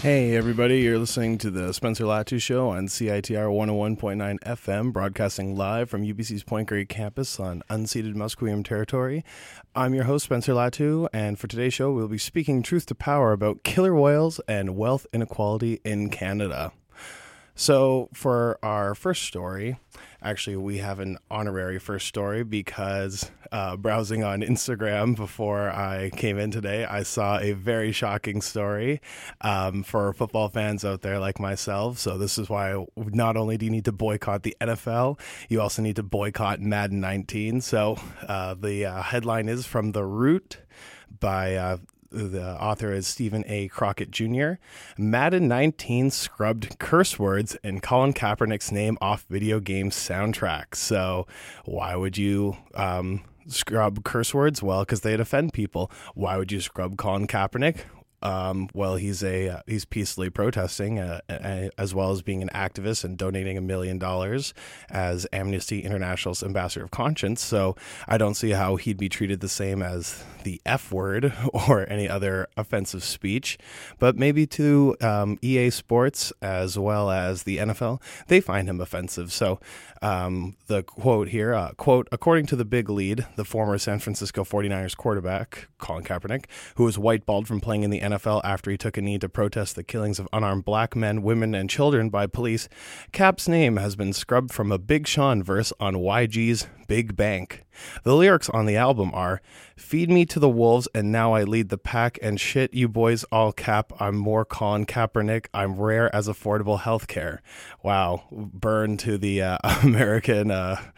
Hey everybody, you're listening to the Spencer Latu Show on CITR 101.9 FM, broadcasting live from UBC's Point Grey campus on unceded Musqueam territory. I'm your host, Spencer Latu, and for today's show, we'll be speaking truth to power about killer whales and wealth inequality in Canada. So for our first story, actually we have an honorary first story because browsing on Instagram before I came in today, I saw a very shocking story for football fans out there like myself. So this is why not only do you need to boycott the NFL, you also need to boycott Madden 19. So the headline is from The Root by... the author is Stephen A. Crockett Jr. Madden 19 scrubbed curse words and Colin Kaepernick's name off video game soundtrack. So why would you scrub curse words? Well, because they'd offend people. Why would you scrub Colin Kaepernick? Well, he's peacefully protesting as well as being an activist and donating $1 million as Amnesty International's ambassador of conscience. So I don't see how he'd be treated the same as the F word or any other offensive speech. But maybe to EA Sports as well as the NFL, they find him offensive. So the quote here, quote, according to the big lead, the former San Francisco 49ers quarterback, Colin Kaepernick, who was whiteballed from playing in the NFL after he took a knee to protest the killings of unarmed black men, women, and children by police, Cap's name has been scrubbed from a Big Sean verse on YG's Big Bank. The lyrics on the album are, feed me to the wolves and now I lead the pack and shit you boys all cap. I'm more Colin Kaepernick. I'm rare as affordable healthcare. Wow. Burn to the American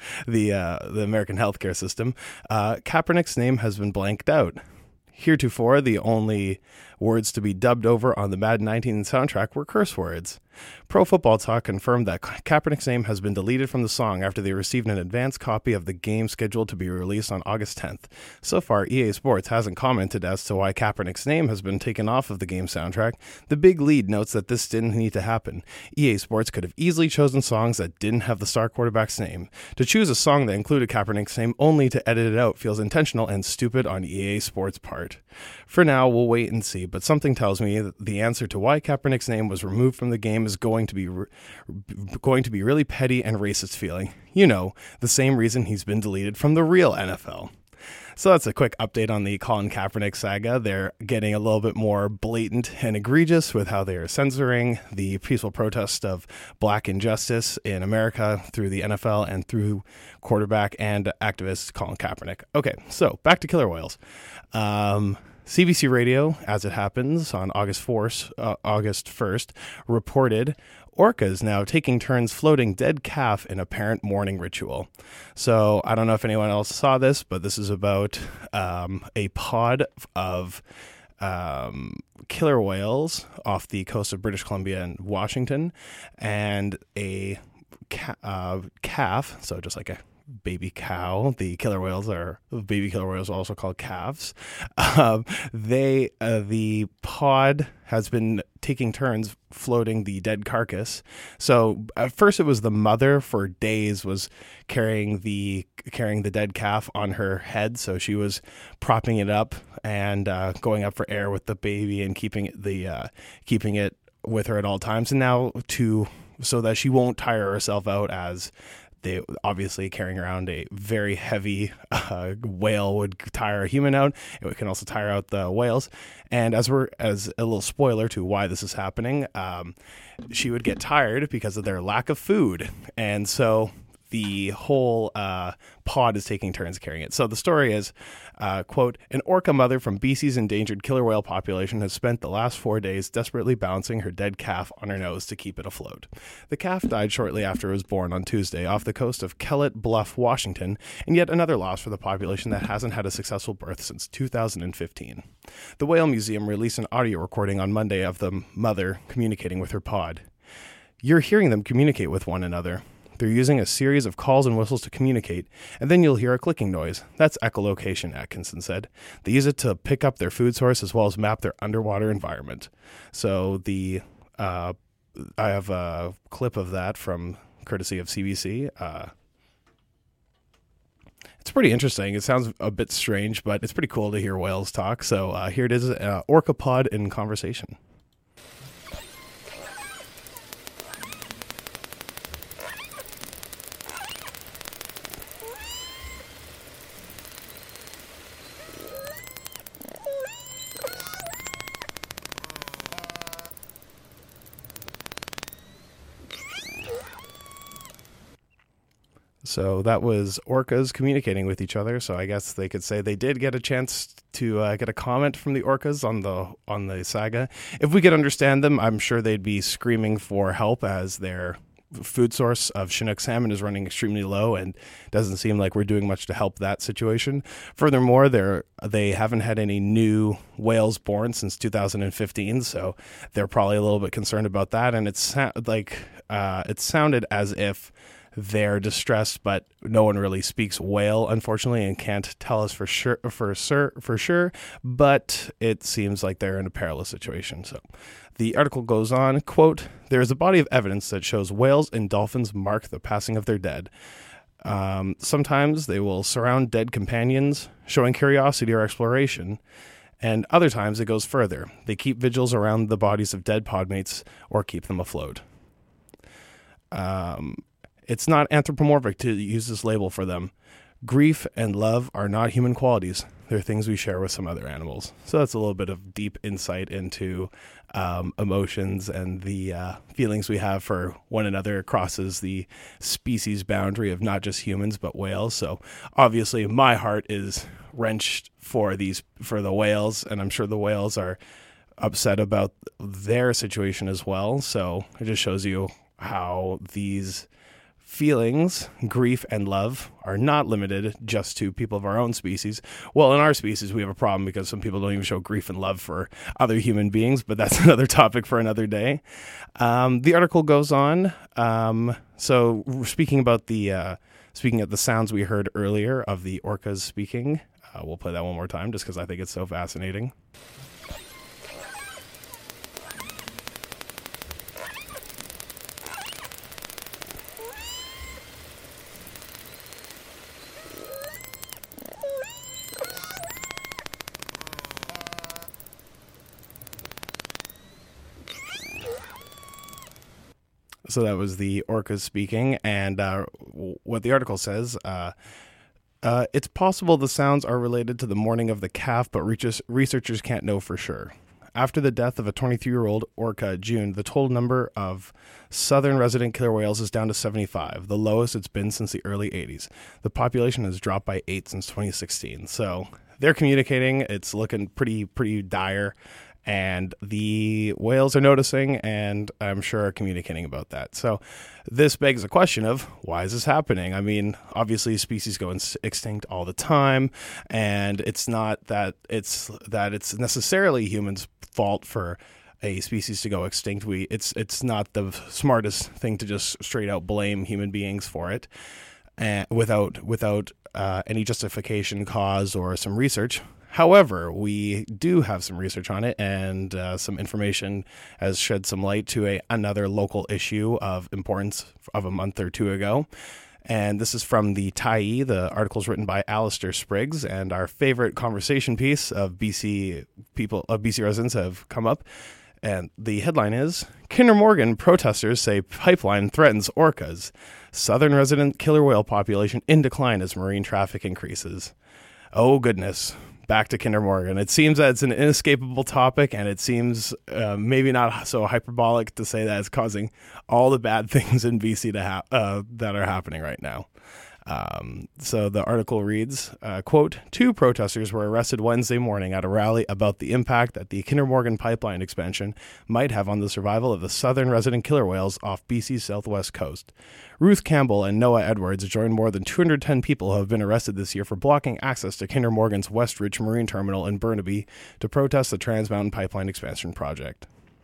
healthcare system. Kaepernick's name has been blanked out. Heretofore, the only words to be dubbed over on the Madden 19 soundtrack were curse words. Pro Football Talk confirmed that Kaepernick's name has been deleted from the song after they received an advance copy of the game scheduled to be released on August 10th. So far, EA Sports hasn't commented as to why Kaepernick's name has been taken off of the game soundtrack. The big lead notes that this didn't need to happen. EA Sports could have easily chosen songs that didn't have the star quarterback's name. To choose a song that included Kaepernick's name only to edit it out feels intentional and stupid on EA Sports' part. For now, we'll wait and see, but something tells me that the answer to why Kaepernick's name was removed from the game is going to be really petty and racist feeling. You know, the same reason he's been deleted from the real NFL. So that's a quick update on the Colin Kaepernick saga. They're getting a little bit more blatant and egregious with how they are censoring the peaceful protest of black injustice in America through the NFL and through quarterback and activist Colin Kaepernick. Okay, so back to killer whales. CBC Radio, as it happens, on August 1st, reported orcas now taking turns floating dead calf in apparent mourning ritual. So I don't know if anyone else saw this, but this is about a pod of killer whales off the coast of British Columbia and Washington, and a calf, so just like a baby cow. The baby killer whales are also called calves. The pod has been taking turns floating the dead carcass. So at first it was the mother for days was carrying the dead calf on her head. So she was propping it up and going up for air with the baby and keeping it with her at all times. And now so that she won't tire herself out, as they obviously carrying around a very heavy whale would tire a human out. It can also tire out the whales. And as a little spoiler to why this is happening, she would get tired because of their lack of food. And so the whole pod is taking turns carrying it. So the story is, quote, an orca mother from BC's endangered killer whale population has spent the last 4 days desperately balancing her dead calf on her nose to keep it afloat. The calf died shortly after it was born on Tuesday off the coast of Kellett Bluff, Washington, and yet another loss for the population that hasn't had a successful birth since 2015. The Whale Museum released an audio recording on Monday of the mother communicating with her pod. You're hearing them communicate with one another. They're using a series of calls and whistles to communicate, and then you'll hear a clicking noise. That's echolocation, Atkinson said. They use it to pick up their food source as well as map their underwater environment. So I have a clip of that from courtesy of CBC. It's pretty interesting. It sounds a bit strange, but it's pretty cool to hear whales talk. So here it is, orca pod in conversation. So that was orcas communicating with each other. So I guess they could say they did get a chance to get a comment from the orcas on the saga. If we could understand them, I'm sure they'd be screaming for help, as their food source of Chinook salmon is running extremely low, and doesn't seem like we're doing much to help that situation. Furthermore, they haven't had any new whales born since 2015, so they're probably a little bit concerned about that. And it sounded as if they're distressed, but no one really speaks whale, unfortunately, and can't tell us for sure. But it seems like they're in a perilous situation. So the article goes on, quote, "There is a body of evidence that shows whales and dolphins mark the passing of their dead. Sometimes they will surround dead companions, showing curiosity or exploration. And other times it goes further. They keep vigils around the bodies of dead podmates or keep them afloat." It's not anthropomorphic to use this label for them. Grief and love are not human qualities. They're things we share with some other animals. So that's a little bit of deep insight into emotions, and the feelings we have for one another crosses the species boundary of not just humans, but whales. So obviously my heart is wrenched for the whales, and I'm sure the whales are upset about their situation as well. So it just shows you how these feelings, grief and love, are not limited just to people of our own species. Well, in our species, we have a problem because some people don't even show grief and love for other human beings, but that's another topic for another day. The article goes on. So speaking of the sounds we heard earlier of the orcas speaking, we'll play that one more time just because I think it's so fascinating. So that was the orcas speaking, and what the article says, it's possible the sounds are related to the mourning of the calf, but researchers can't know for sure. After the death of a 23-year-old orca in June, the total number of southern resident killer whales is down to 75, the lowest it's been since the early 80s. The population has dropped by 8 since 2016. So they're communicating. It's looking pretty dire. And the whales are noticing, and I'm sure are communicating about that. So this begs the question of, why is this happening? I mean, obviously species go extinct all the time, and it's not that it's necessarily humans' fault for a species to go extinct. It's not the smartest thing to just straight out blame human beings for it, without any justification, cause, or some research. However, we do have some research on it, and some information has shed some light to another local issue of importance of a month or two ago. And this is from the Tyee. The article is written by Alistair Spriggs, and our favorite conversation piece of BC residents have come up. And the headline is, Kinder Morgan protesters say pipeline threatens orcas. Southern resident killer whale population in decline as marine traffic increases. Oh, goodness. Back to Kinder Morgan. It seems that it's an inescapable topic, and it seems maybe not so hyperbolic to say that it's causing all the bad things in BC that are happening right now. So the article reads, quote, 2 protesters were arrested Wednesday morning at a rally about the impact that the Kinder Morgan pipeline expansion might have on the survival of the southern resident killer whales off BC's southwest coast. Ruth Campbell and Noah Edwards joined more than 210 people who have been arrested this year for blocking access to Kinder Morgan's Westridge Marine Terminal in Burnaby to protest the Trans Mountain Pipeline expansion project.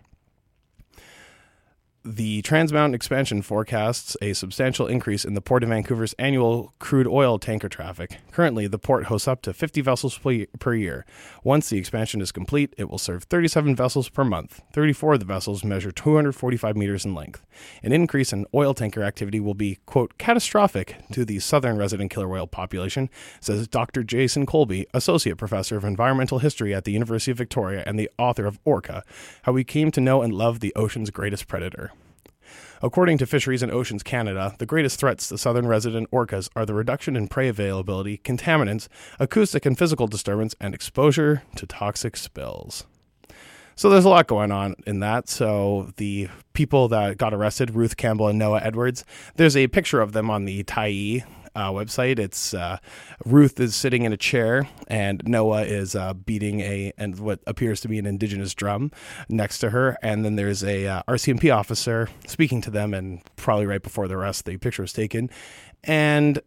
The Trans Mountain expansion forecasts a substantial increase in the Port of Vancouver's annual crude oil tanker traffic. Currently, the port hosts up to 50 vessels per year. Once the expansion is complete, it will serve 37 vessels per month. 34 of the vessels measure 245 meters in length. An increase in oil tanker activity will be, quote, catastrophic to the southern resident killer whale population, says Dr. Jason Colby, Associate Professor of Environmental History at the University of Victoria and the author of Orca, How We Came to Know and Love the Ocean's Greatest Predator. According to Fisheries and Oceans Canada, the greatest threats to southern resident orcas are the reduction in prey availability, contaminants, acoustic and physical disturbance, and exposure to toxic spills. So there's a lot going on in that. So the people that got arrested, Ruth Campbell and Noah Edwards, there's a picture of them on the Tyee website. It's Ruth is sitting in a chair and Noah is beating and what appears to be an indigenous drum next to her. And then there's a RCMP officer speaking to them, and probably right before the arrest, the picture was taken. And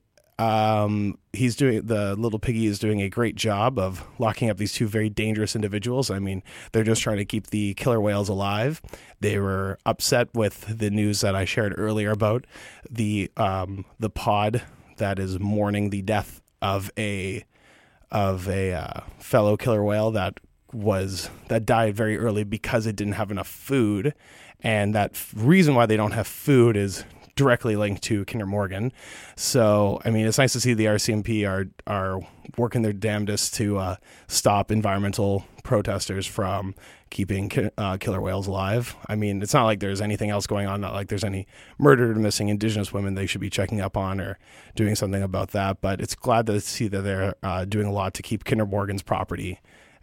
the little piggy is doing a great job of locking up these two very dangerous individuals. I mean, they're just trying to keep the killer whales alive. They were upset with the news that I shared earlier about the pod that is mourning the death of a fellow killer whale that died very early because it didn't have enough food. And that reason why they don't have food is directly linked to Kinder Morgan. So, I mean, it's nice to see the RCMP are working their damnedest to stop environmental protesters from keeping killer whales alive. I mean, it's not like there's anything else going on, not like there's any murdered or missing indigenous women they should be checking up on or doing something about that. But it's glad to see that they're doing a lot to keep Kinder Morgan's property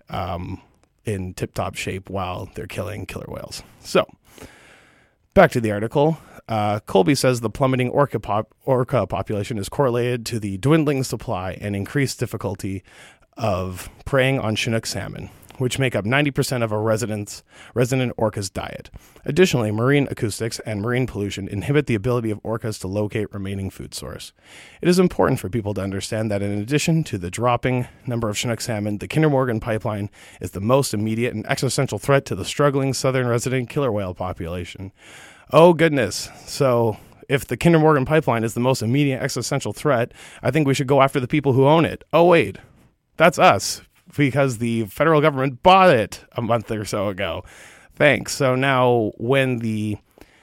in tip-top shape while they're killing killer whales. So, back to the article. Colby says the plummeting orca population is correlated to the dwindling supply and increased difficulty of preying on Chinook salmon, which make up 90% of a resident orca's diet. Additionally, marine acoustics and marine pollution inhibit the ability of orcas to locate remaining food source. It is important for people to understand that in addition to the dropping number of Chinook salmon, the Kinder Morgan pipeline is the most immediate and existential threat to the struggling southern resident killer whale population. Oh, goodness. So if the Kinder Morgan pipeline is the most immediate existential threat, I think we should go after the people who own it. Oh, wait, that's us, because the federal government bought it a month or so ago. Thanks. So now when the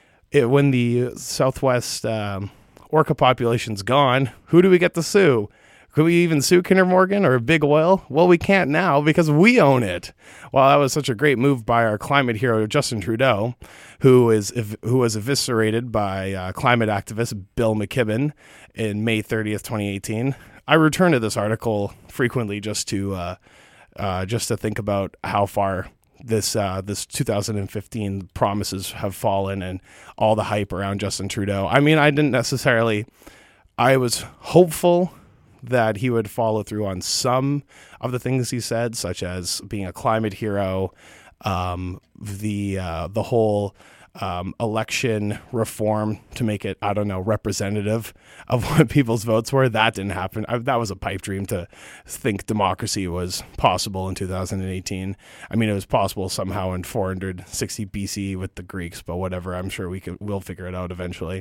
Southwest orca population's gone, who do we get to sue? Could we even sue Kinder Morgan or Big Oil? Well, we can't now because we own it. Well, that was such a great move by our climate hero, Justin Trudeau, who was eviscerated by climate activist Bill McKibben in May 30th, 2018. I return to this article frequently just to think about how far this 2015 promises have fallen and all the hype around Justin Trudeau. I mean, I was hopeful that he would follow through on some of the things he said, such as being a climate hero, the whole election reform to make it, representative of what people's votes were. That didn't happen. That was a pipe dream to think democracy was possible in 2018. I mean, it was possible somehow in 460 BC with the Greeks, but whatever. I'm sure we'll figure it out eventually.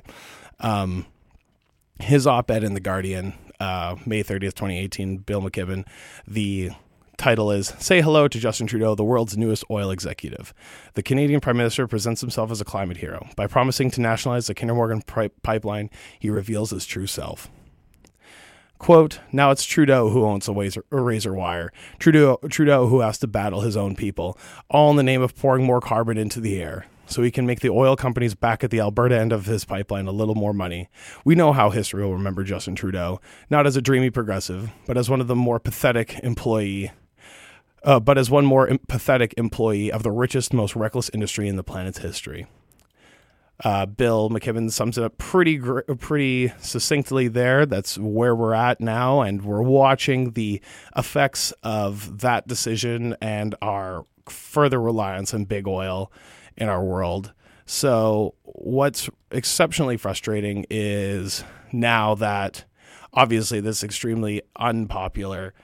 His op-ed in The Guardian, May 30th, 2018, Bill McKibben, the title is Say Hello to Justin Trudeau, the world's newest oil executive. The Canadian Prime Minister presents himself as a climate hero. By promising to nationalize the Kinder Morgan pipeline, he reveals his true self. Quote, now it's Trudeau who owns a razor wire. Trudeau who has to battle his own people, all in the name of pouring more carbon into the air, so he can make the oil companies back at the Alberta end of his pipeline a little more money. We know how history will remember Justin Trudeau, not as a dreamy progressive, but as one more pathetic employee of the richest, most reckless industry in the planet's history. Bill McKibben sums it up pretty succinctly there. That's where we're at now, and we're watching the effects of that decision and our further reliance on big oil in our world. So what's exceptionally frustrating is now that obviously this extremely unpopular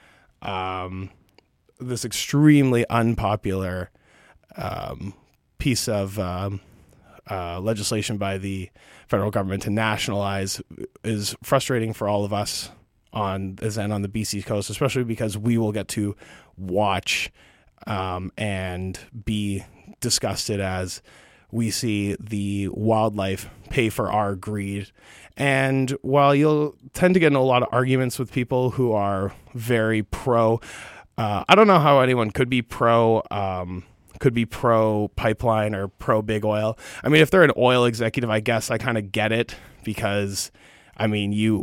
piece of legislation by the federal government to nationalize is frustrating for all of us on the BC coast, especially because we will get to watch and be disgusted as we see the wildlife pay for our greed. And while you'll tend to get in a lot of arguments with people who are very pro, I don't know how anyone could be pro pipeline or pro big oil. I mean, if they're an oil executive, I guess I kind of get it, because I mean, you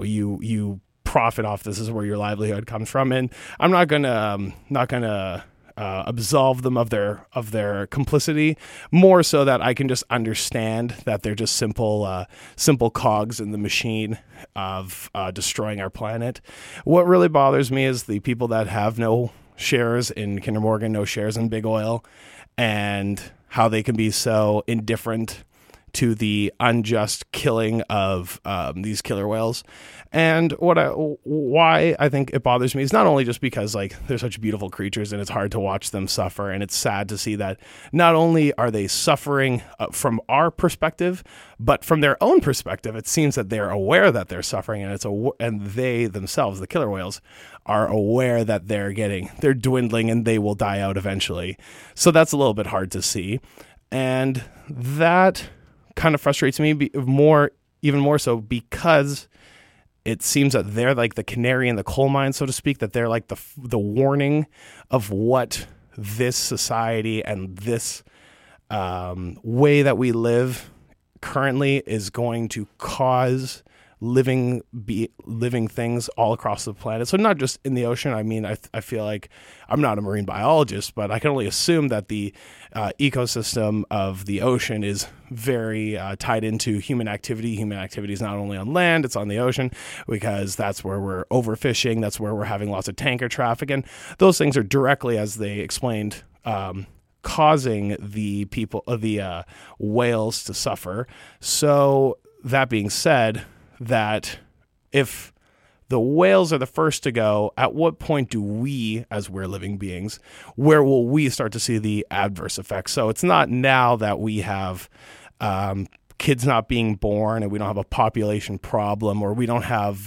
profit off this. Is where your livelihood comes from. And I'm not gonna absolve them of their complicity, more so that I can just understand that they're just simple cogs in the machine of destroying our planet. What really bothers me is the people that have no shares in Kinder Morgan, no shares in Big Oil, and how they can be so indifferent to the unjust killing of these killer whales. And why I think it bothers me is not only just because like they're such beautiful creatures and it's hard to watch them suffer, and it's sad to see that not only are they suffering from our perspective, but from their own perspective, it seems that they're aware that they're suffering, and they themselves, the killer whales, are aware that they're dwindling and they will die out eventually. So that's a little bit hard to see, and that kind of frustrates me even more so because it seems that they're like the canary in the coal mine, so to speak, that they're like the warning of what this society and this way that we live currently is going to cause living things all across the planet. So not just in the ocean. I mean, I feel like I'm not a marine biologist, but I can only assume that the ecosystem of the ocean is very tied into human activity. Human activity is not only on land, it's on the ocean, because that's where we're overfishing. That's where we're having lots of tanker traffic. And those things are directly, as they explained, causing the whales to suffer. So that being said, that if the whales are the first to go, at what point do we, as we're living beings, where will we start to see the adverse effects? So it's not now that we have kids not being born and we don't have a population problem, or we don't have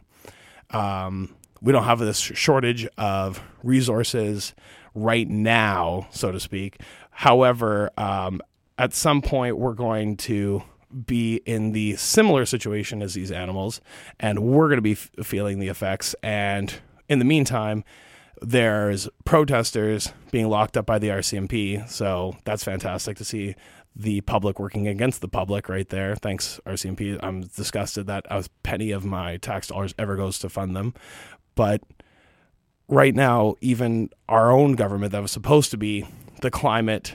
this shortage of resources right now, so to speak. However, at some point we're going to be in the similar situation as these animals, and we're going to be feeling the effects. And in the meantime, there's protesters being locked up by the RCMP. So that's fantastic to see the public working against the public right there. Thanks, RCMP. I'm disgusted that a penny of my tax dollars ever goes to fund them. But right now, even our own government that was supposed to be the climate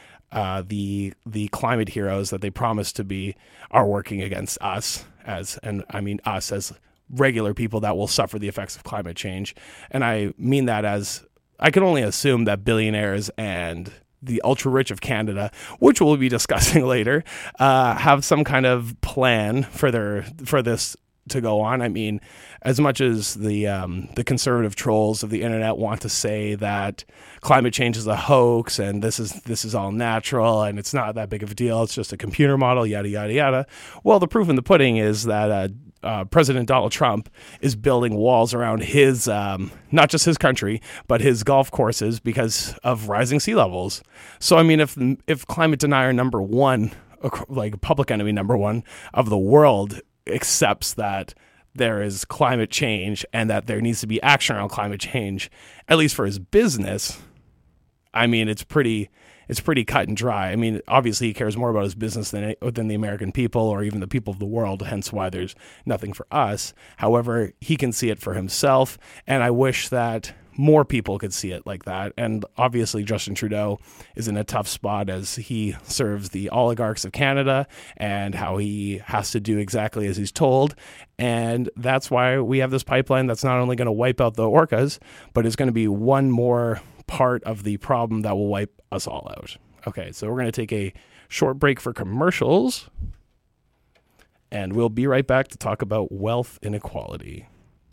climate heroes that they promised to be are working against us as regular people that will suffer the effects of climate change. And I mean that as I can only assume that billionaires and the ultra rich of Canada, which we'll be discussing later, have some kind of plan for this to go on. I mean, as much as the conservative trolls of the internet want to say that climate change is a hoax and this is all natural and it's not that big of a deal, it's just a computer model, yada yada yada. Well, the proof in the pudding is that President Donald Trump is building walls around his not just his country but his golf courses because of rising sea levels. So I mean, if climate denier number one, like public enemy number one of the world, accepts that there is climate change and that there needs to be action around climate change, at least for his business, I mean, it's pretty cut and dry. I mean, obviously he cares more about his business than the American people or even the people of the world, hence why there's nothing for us. However, he can see it for himself, and I wish that more people could see it like that. And obviously Justin Trudeau is in a tough spot as he serves the oligarchs of Canada and how he has to do exactly as he's told. And that's why we have this pipeline that's not only going to wipe out the orcas, but it's going to be one more part of the problem that will wipe us all out. Okay, so we're going to take a short break for commercials, and we'll be right back to talk about wealth inequality.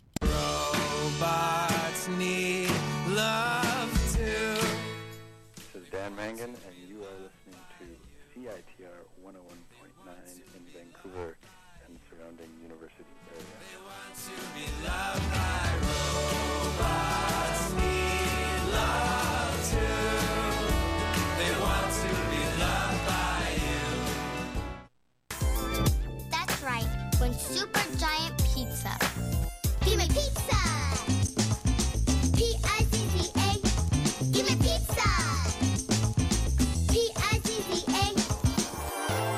Robots need love too. This is Dan Mangan, and you are listening to CITR 101.9 in Vancouver and surrounding university area. They want to be loved by robots, need love too. They want to be loved by you. That's right, when Super Giant Pizza. Give me pizza! P-I-Z-Z-A. Give me pizza! P-I-Z-Z-A.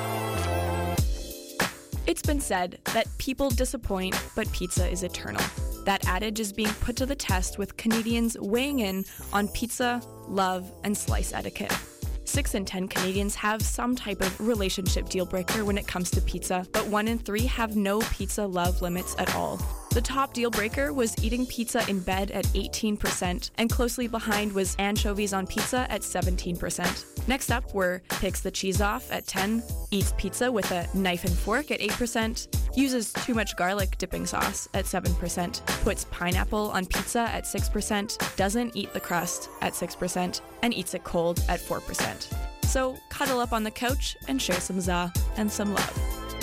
It's been said that people disappoint, but pizza is eternal. That adage is being put to the test with Canadians weighing in on pizza, love, and slice etiquette. 6 in 10 Canadians have some type of relationship deal breaker when it comes to pizza, but 1 in 3 have no pizza love limits at all. The top deal breaker was eating pizza in bed at 18%, and closely behind was anchovies on pizza at 17%. Next up were picks the cheese off at 10%, eats pizza with a knife and fork at 8%, uses too much garlic dipping sauce at 7%, puts pineapple on pizza at 6%, doesn't eat the crust at 6%, and eats it cold at 4%. So cuddle up on the couch and share some za and some love.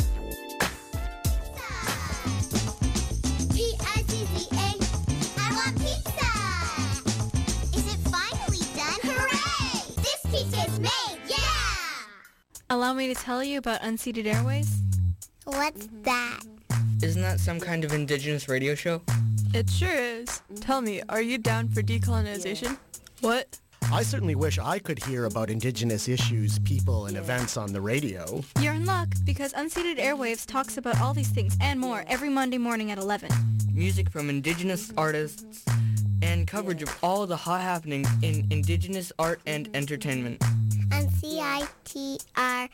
P-I-Z-Z-A, I want pizza! Is it finally done? Hooray! This pizza is made, yeah! Allow me to tell you about Unceded Airways. What's that? Isn't that some kind of indigenous radio show? It sure is. Tell me, are you down for decolonization? What? I certainly wish I could hear about Indigenous issues, people, and events on the radio. You're in luck, because Unceded Airwaves talks about all these things and more every Monday morning at 11. Music from indigenous artists and coverage of all the hot happenings in indigenous art and entertainment. On CITR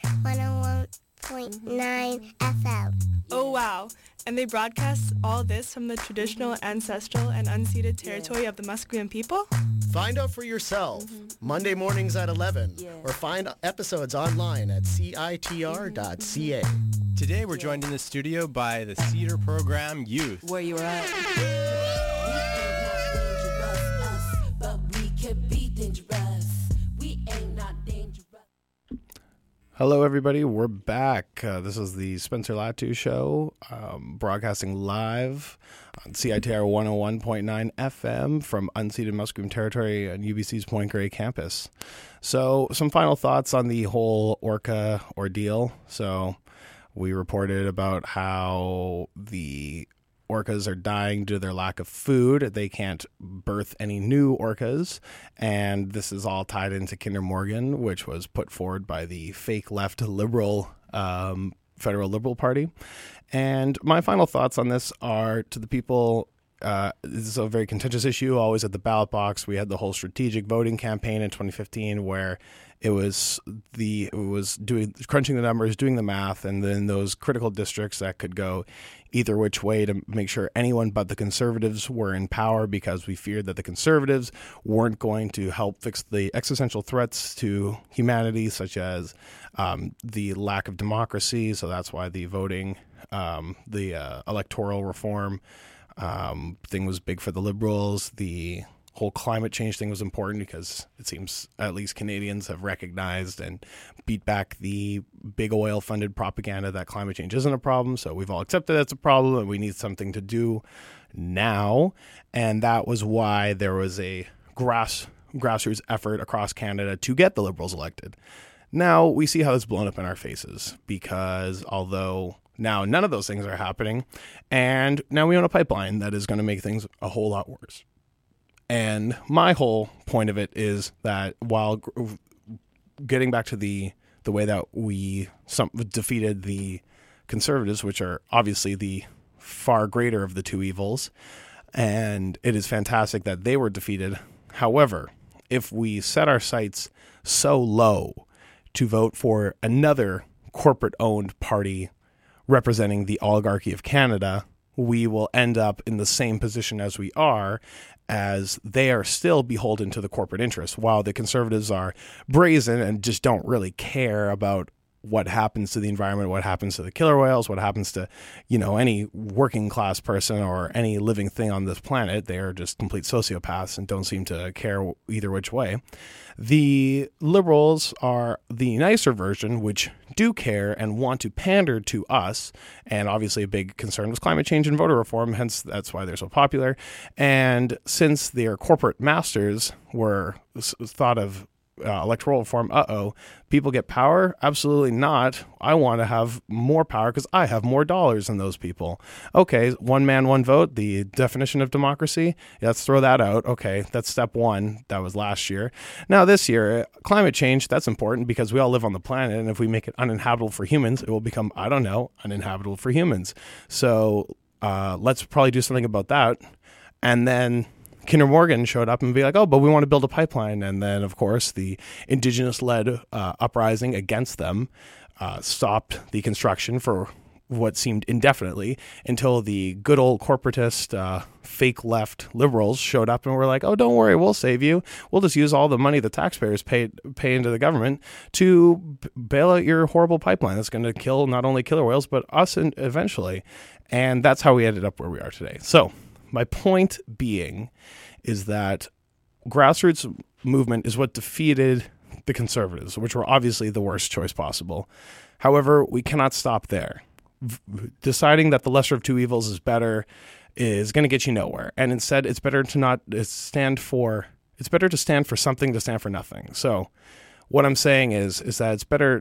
101.9 FM. Oh wow, and they broadcast all this from the traditional, ancestral, and unceded territory of the Musqueam people? Find out for yourself, Monday mornings at 11, or find episodes online at citr.ca. Today we're joined in the studio by the Cedar Program Youth. Where you at? Hello, everybody. We're back. This is the Spencer Latu Show, broadcasting live on CITR 101.9 FM from unceded Musqueam territory on UBC's Point Grey campus. So, some final thoughts on the whole orca ordeal. So, we reported about how the orcas are dying due to their lack of food. They can't birth any new orcas. And this is all tied into Kinder Morgan, which was put forward by the fake left liberal Federal Liberal Party. And my final thoughts on this are to the people. This is a very contentious issue, always at the ballot box. We had the whole strategic voting campaign in 2015 where it was doing crunching the numbers, doing the math, and then those critical districts that could go either which way to make sure anyone but the Conservatives were in power, because we feared that the Conservatives weren't going to help fix the existential threats to humanity, such as the lack of democracy. So that's why the voting, the electoral reform thing was big for the Liberals. The whole climate change thing was important because it seems at least Canadians have recognized and beat back the big oil funded propaganda that climate change isn't a problem. So we've all accepted it's a problem and we need something to do now. And that was why there was a grassroots effort across Canada to get the Liberals elected. Now we see how it's blown up in our faces, because although now none of those things are happening, and now we own a pipeline that is going to make things a whole lot worse. And my whole point of it is that while getting back to the way that we defeated the Conservatives, which are obviously the far greater of the two evils, and it is fantastic that they were defeated. However, if we set our sights so low to vote for another corporate-owned party representing the oligarchy of Canada, we will end up in the same position as we are, as they are still beholden to the corporate interests, while the Conservatives are brazen and just don't really care about what happens to the environment, what happens to the killer whales, what happens to, any working class person or any living thing on this planet. They are just complete sociopaths and don't seem to care either which way. The Liberals are the nicer version, which do care and want to pander to us. And obviously a big concern was climate change and voter reform, hence that's why they're so popular. And since their corporate masters were thought of electoral reform, people get power? Absolutely not. I want to have more power because I have more dollars than those people. Okay, one man, one vote, the definition of democracy. Yeah, let's throw that out. Okay, that's step one. That was last year. Now this year, climate change, that's important because we all live on the planet, and if we make it uninhabitable for humans, it will become, uninhabitable for humans. So let's probably do something about that. And then Kinder Morgan showed up and be like, oh, but we want to build a pipeline. And then, of course, the indigenous-led uprising against them stopped the construction for what seemed indefinitely until the good old corporatist, fake left liberals showed up and were like, oh, don't worry, we'll save you. We'll just use all the money the taxpayers pay into the government to bail out your horrible pipeline that's going to kill not only killer whales, but us eventually. And that's how we ended up where we are today. So my point being is that grassroots movement is what defeated the conservatives, which were obviously the worst choice possible. However, we cannot stop there. Deciding that the lesser of two evils is better is going to get you nowhere. And instead, it's better to stand for something to stand for nothing. So what I'm saying is that it's better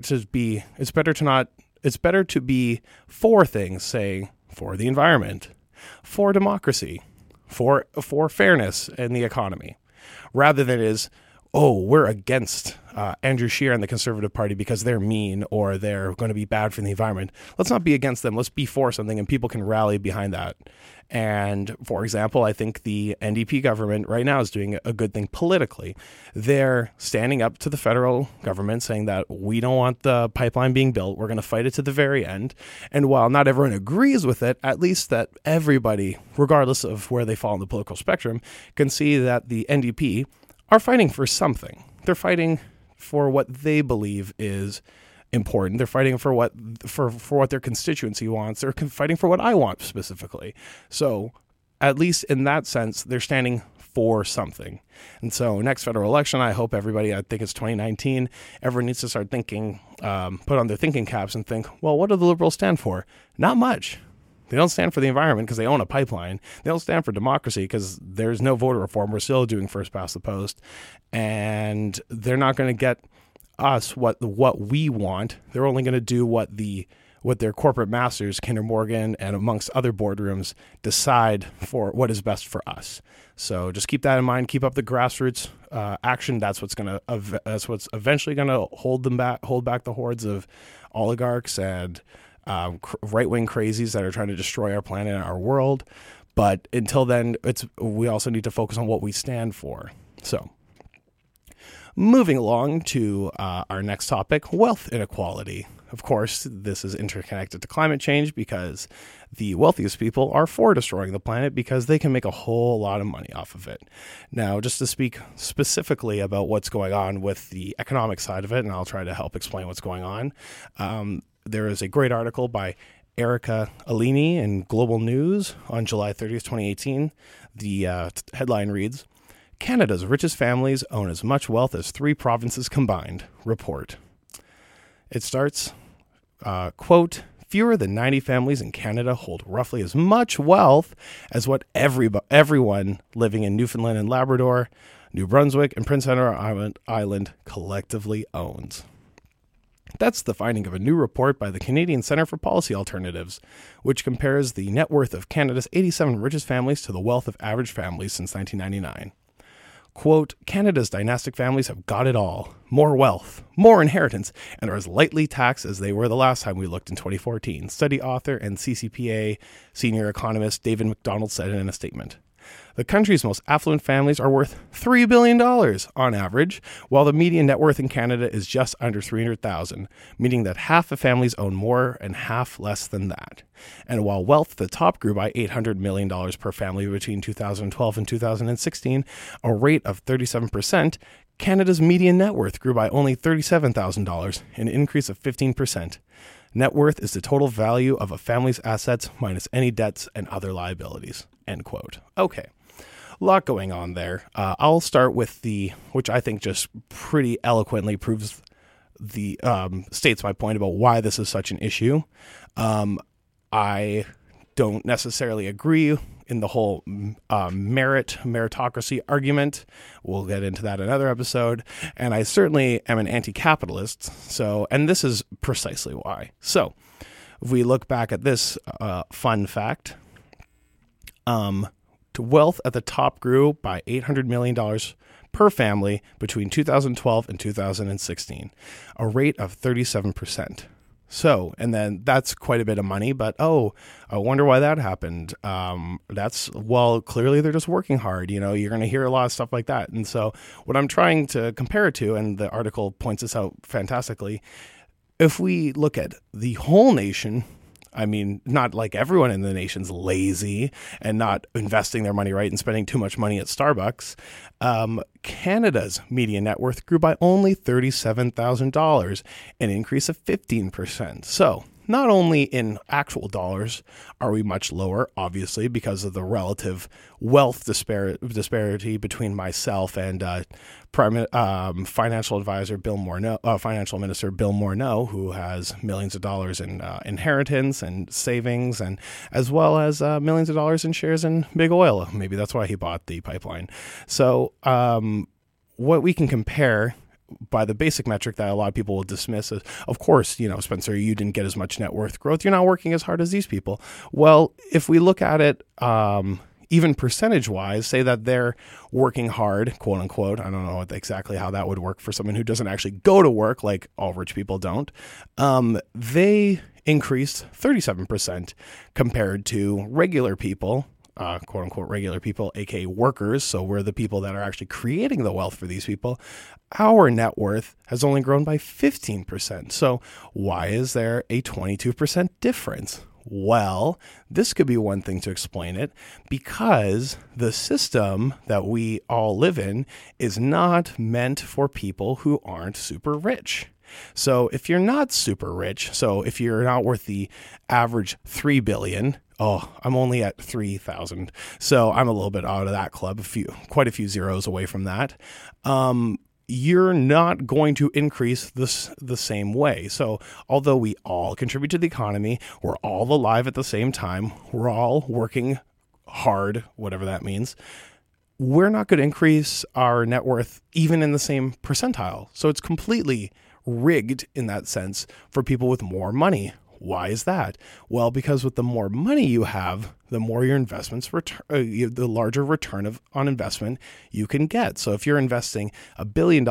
to be for things, say, for the environment, for democracy, for fairness in the economy, rather than we're against Andrew Scheer and the Conservative Party because they're mean or they're going to be bad for the environment. Let's not be against them. Let's be for something, and people can rally behind that. And, for example, I think the NDP government right now is doing a good thing politically. They're standing up to the federal government saying that we don't want the pipeline being built. We're going to fight it to the very end. And while not everyone agrees with it, at least that everybody, regardless of where they fall on the political spectrum, can see that the NDP are fighting for something. They're fighting for what they believe is important. They're fighting for what their constituency wants. They're fighting for what I want specifically. So at least in that sense, they're standing for something. And so next federal election, I hope everybody, I think it's 2019, everyone needs to start thinking, put on their thinking caps and think, well, what do the Liberals stand for? Not much. They don't stand for the environment because they own a pipeline. They don't stand for democracy because there's no voter reform. We're still doing first past the post. And they're not going to get us what we want. They're only going to do what their corporate masters, Kinder Morgan and amongst other boardrooms, decide for what is best for us. So just keep that in mind. Keep up the grassroots action. That's what's eventually going to hold back the hordes of oligarchs and right-wing crazies that are trying to destroy our planet and our world. But until then, we also need to focus on what we stand for. So moving along to our next topic, wealth inequality. Of course, this is interconnected to climate change because the wealthiest people are for destroying the planet because they can make a whole lot of money off of it. Now, just to speak specifically about what's going on with the economic side of it, and I'll try to help explain what's going on, there is a great article by Erica Alini in Global News on July 30th, 2018. The headline reads, Canada's richest families own as much wealth as 3 provinces combined, report. It starts, quote, fewer than 90 families in Canada hold roughly as much wealth as what everyone living in Newfoundland and Labrador, New Brunswick, and Prince Edward Island collectively owns. That's the finding of a new report by the Canadian Centre for Policy Alternatives, which compares the net worth of Canada's 87 richest families to the wealth of average families since 1999. Quote, Canada's dynastic families have got it all. More wealth, more inheritance, and are as lightly taxed as they were the last time we looked in 2014, study author and CCPA senior economist David McDonald said in a statement. The country's most affluent families are worth $3 billion on average, while the median net worth in Canada is just under $300,000, meaning that half of families own more and half less than that. And while wealth at the top grew by $800 million per family between 2012 and 2016, a rate of 37%, Canada's median net worth grew by only $37,000, an increase of 15%. Net worth is the total value of a family's assets minus any debts and other liabilities, end quote. Okay. A lot going on there. I'll start with which I think just pretty eloquently proves states my point about why this is such an issue. I don't necessarily agree in the whole meritocracy argument. We'll get into that in another episode. And I certainly am an anti-capitalist. And this is precisely why. So if we look back at this fun fact, wealth at the top grew by $800 million per family between 2012 and 2016, a rate of 37%. So, and then that's quite a bit of money, but I wonder why that happened. Clearly they're just working hard. You're going to hear a lot of stuff like that. And so what I'm trying to compare it to, and the article points this out fantastically, if we look at the whole nation, I mean, not like everyone in the nation's lazy and not investing their money right and spending too much money at Starbucks. Canada's median net worth grew by only $37,000, an increase of 15%. So not only in actual dollars are we much lower, obviously, because of the relative wealth disparity between myself and financial advisor Bill Morneau, financial minister Bill Morneau, who has millions of dollars in inheritance and savings, and as well as millions of dollars in shares in big oil. Maybe that's why he bought the pipeline. So what we can compare by the basic metric that a lot of people will dismiss is, of course, Spencer, you didn't get as much net worth growth. You're not working as hard as these people. Well, if we look at it even percentage-wise, say that they're working hard, quote unquote. I don't know exactly how that would work for someone who doesn't actually go to work, like all rich people don't. They increased 37% compared to regular people, quote unquote regular people, aka workers. So we're the people that are actually creating the wealth for these people. Our net worth has only grown by 15%. So why is there a 22% difference? Well, this could be one thing to explain it, because the system that we all live in is not meant for people who aren't super rich. So if you're not super rich, so if you're not worth the average $3 billion, I'm only at 3,000. So I'm a little bit out of that club, quite a few zeros away from that. You're not going to increase the same way. So although we all contribute to the economy, we're all alive at the same time, we're all working hard, whatever that means, we're not going to increase our net worth even in the same percentile. So it's completely rigged in that sense for people with more money. Why is that? Well, because with the more money you have, the more your investments the larger return on investment you can get. So if you're investing $1 billion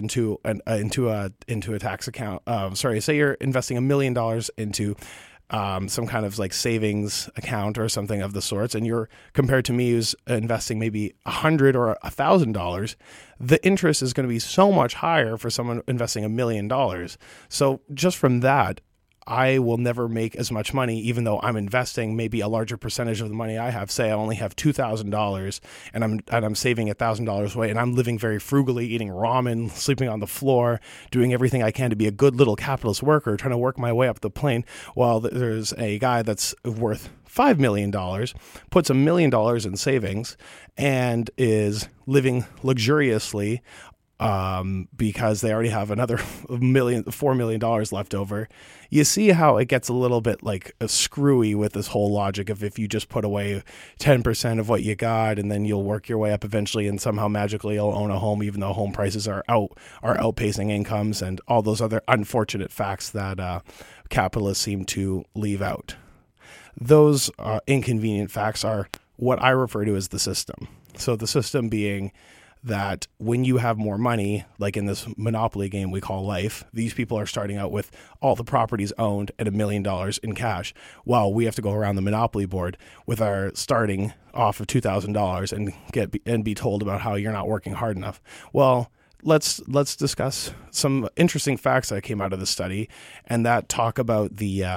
into a tax account, say you're investing $1 million into some kind of like savings account or something of the sorts, and you're compared to me who's investing maybe $100 or $1,000, the interest is going to be so much higher for someone investing $1 million. So just from that, I will never make as much money, even though I'm investing maybe a larger percentage of the money I have. Say I only have $2,000 and I'm saving $1,000 away, and I'm living very frugally, eating ramen, sleeping on the floor, doing everything I can to be a good little capitalist worker, trying to work my way up the plane. While there's a guy that's worth $5 million, puts $1 million in savings, and is living luxuriously because they already have another $4 million left over. You see how it gets a little bit like screwy with this whole logic of if you just put away 10% of what you got, and then you'll work your way up eventually, and somehow magically you'll own a home, even though home prices are outpacing incomes, and all those other unfortunate facts that capitalists seem to leave out. Those inconvenient facts are what I refer to as the system. So the system being that when you have more money, like in this monopoly game we call life, these people are starting out with all the properties owned at $1 million in cash, while we have to go around the monopoly board with our starting off of $2,000 and be told about how you're not working hard enough. Well, let's discuss some interesting facts that came out of the study, and that talk about the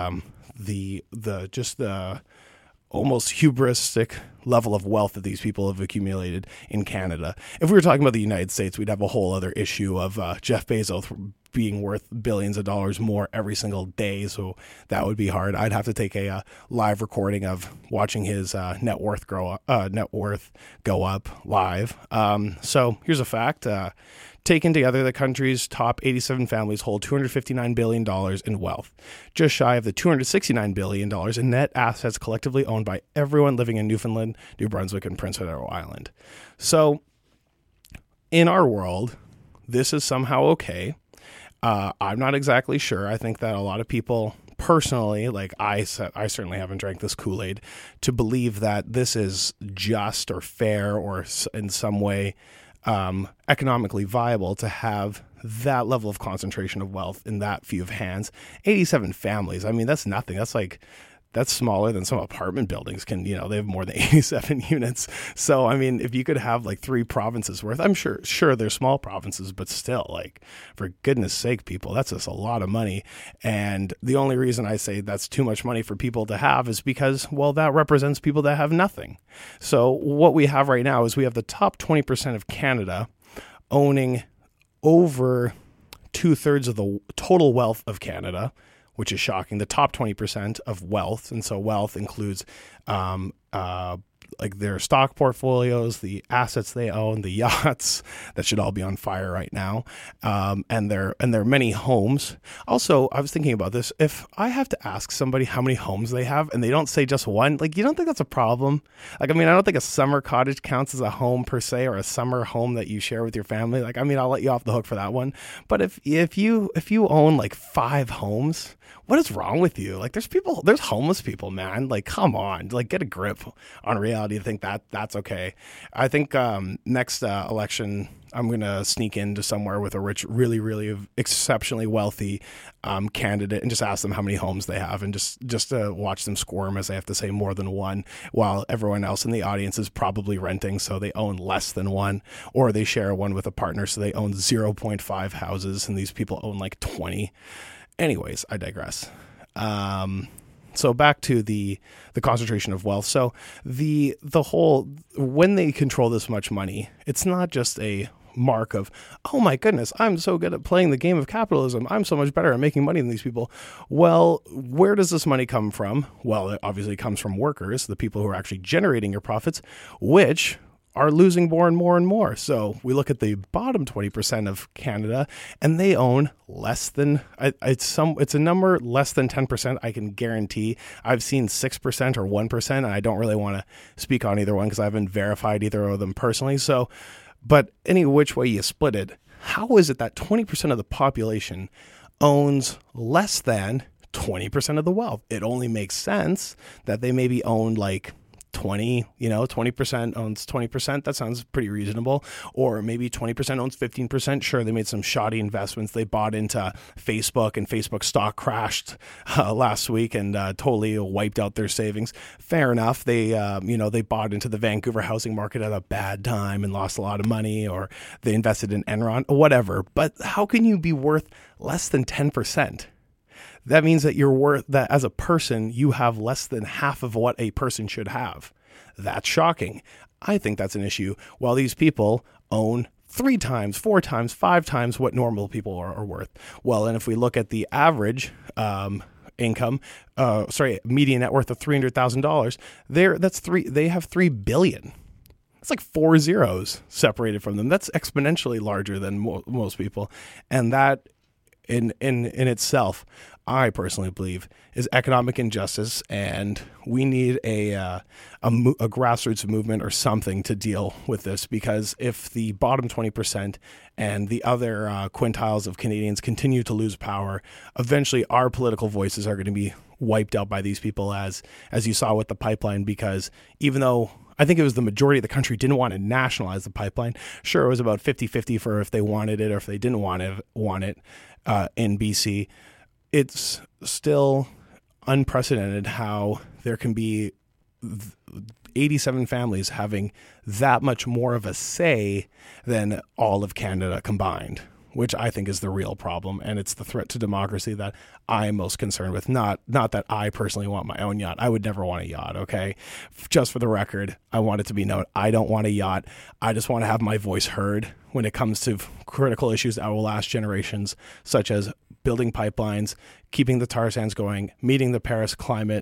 almost hubristic level of wealth that these people have accumulated in Canada. If we were talking about the United States, we'd have a whole other issue of Jeff Bezos being worth billions of dollars more every single day. So that would be hard. I'd have to take a live recording of watching his net worth go up live. So here's a fact. Taken together, the country's top 87 families hold $259 billion in wealth, just shy of the $269 billion in net assets collectively owned by everyone living in Newfoundland, New Brunswick, and Prince Edward Island. So in our world, this is somehow okay. I'm not exactly sure. I think that a lot of people personally, like I certainly haven't drank this Kool-Aid to believe that this is just or fair or in some way economically viable to have that level of concentration of wealth in that few of hands. 87 families. I mean, that's nothing. That's smaller than some apartment buildings can, they have more than 87 units. So, I mean, if you could have like 3 provinces worth, I'm sure they're small provinces, but still, like, for goodness sake, people, that's just a lot of money. And the only reason I say that's too much money for people to have is because, well, that represents people that have nothing. So what we have right now is we have the top 20% of Canada owning over 2/3 of the total wealth of Canada, which is shocking. The top 20% of wealth, and so wealth includes like their stock portfolios, the assets they own, the yachts that should all be on fire right now, and their many homes. Also, I was thinking about this. If I have to ask somebody how many homes they have and they don't say just one, like, you don't think that's a problem? Like, I mean, I don't think a summer cottage counts as a home per se, or a summer home that you share with your family. Like, I mean, I'll let you off the hook for that one. But if you own like 5 homes, what is wrong with you? Like, there's homeless people, man. Like, come on, like, get a grip on reality to think that that's okay. I think next election, I'm going to sneak into somewhere with a rich, really, really exceptionally wealthy candidate and just ask them how many homes they have, and just to watch them squirm as they have to say more than one, while everyone else in the audience is probably renting, so they own less than one, or they share one with a partner, so they own 0.5 houses, and these people own like 20. Anyways, I digress. So back to the concentration of wealth. So the whole, when they control this much money, it's not just a mark of, oh my goodness, I'm so good at playing the game of capitalism. I'm so much better at making money than these people. Well, where does this money come from? Well, it obviously comes from workers, the people who are actually generating your profits, which are losing more and more and more. So we look at the bottom 20% of Canada, and they own less than, it's a number less than 10%. I can guarantee. I've seen 6% or 1%, and I don't really want to speak on either one because I haven't verified either of them personally. So, but any which way you split it, how is it that 20% of the population owns less than 20% of the wealth? It only makes sense that they maybe own like 20% owns 20%. That sounds pretty reasonable. Or maybe 20% owns 15%. Sure, they made some shoddy investments. They bought into Facebook, and Facebook stock crashed last week and totally wiped out their savings. Fair enough. They bought into the Vancouver housing market at a bad time and lost a lot of money, or they invested in Enron, whatever. But how can you be worth less than 10%? That means that you're worth, that as a person, you have less than half of what a person should have. That's shocking. I think that's an issue. While these people own 3 times, 4 times, 5 times what normal people are worth. Well, and if we look at the average income, median net worth of $300,000, they have $3 billion. It's like 4 zeros separated from them. That's exponentially larger than most people, and that in itself, I personally believe, is economic injustice, and we need a grassroots movement or something to deal with this, because if the bottom 20% and the other quintiles of Canadians continue to lose power, eventually our political voices are going to be wiped out by these people, as you saw with the pipeline, because even though I think it was the majority of the country didn't want to nationalize the pipeline. Sure, it was about 50-50 for if they wanted it or if they didn't want it in BC. It's still unprecedented how there can be 87 families having that much more of a say than all of Canada combined, which I think is the real problem. And it's the threat to democracy that I'm most concerned with. Not that I personally want my own yacht. I would never want a yacht, okay? Just for the record, I want it to be known, I don't want a yacht. I just want to have my voice heard when it comes to critical issues that will last generations, such as building pipelines, keeping the tar sands going, meeting the Paris climate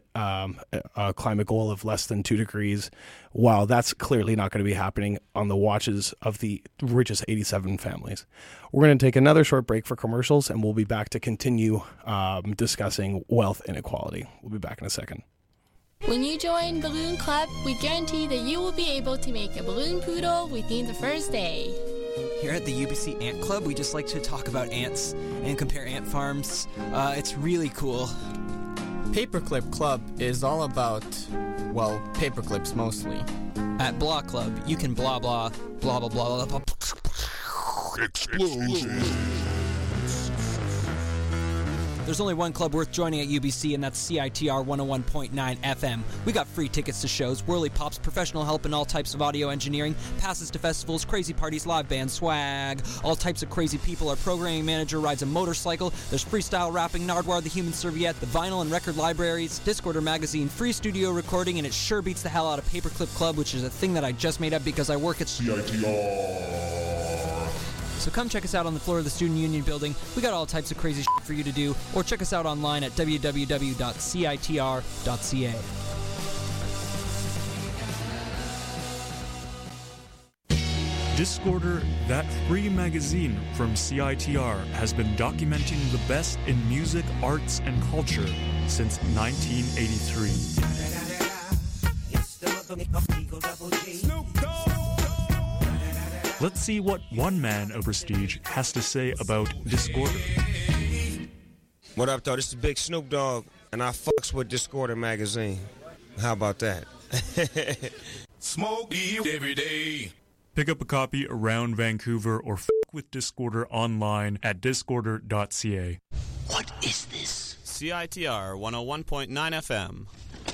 goal of less than 2 degrees, while that's clearly not going to be happening on the watches of the richest 87 families. We're going to take another short break for commercials, and we'll be back to continue discussing wealth inequality. We'll be back in a second. When you join Balloon Club, we guarantee that you will be able to make a balloon poodle within the first day. Here at the UBC Ant Club, we just like to talk about ants and compare ant farms. It's really cool. Paperclip Club is all about, well, paperclips mostly. At Blah Club, you can blah blah, blah blah blah blah blah. There's only one club worth joining at UBC, and that's CITR 101.9 FM. We got free tickets to shows, whirly pops, professional help in all types of audio engineering, passes to festivals, crazy parties, live band swag, all types of crazy people. Our programming manager rides a motorcycle. There's freestyle rapping, Nardwar the Human Serviette, the vinyl and record libraries, Discorder magazine, free studio recording, and it sure beats the hell out of Paperclip Club, which is a thing that I just made up because I work at CITR. So come check us out on the floor of the Student Union building. We got all types of crazy shit for you to do, or check us out online at www.citr.ca. Discorder, that free magazine from CITR, has been documenting the best in music, arts, and culture since 1983. Let's see what one man of prestige has to say about Discorder. What up, though? This is Big Snoop Dogg, and I fucks with Discorder magazine. How about that? Smoke weed every day. Pick up a copy around Vancouver or with Discorder online at discorder.ca. What is this? CITR 101.9 FM.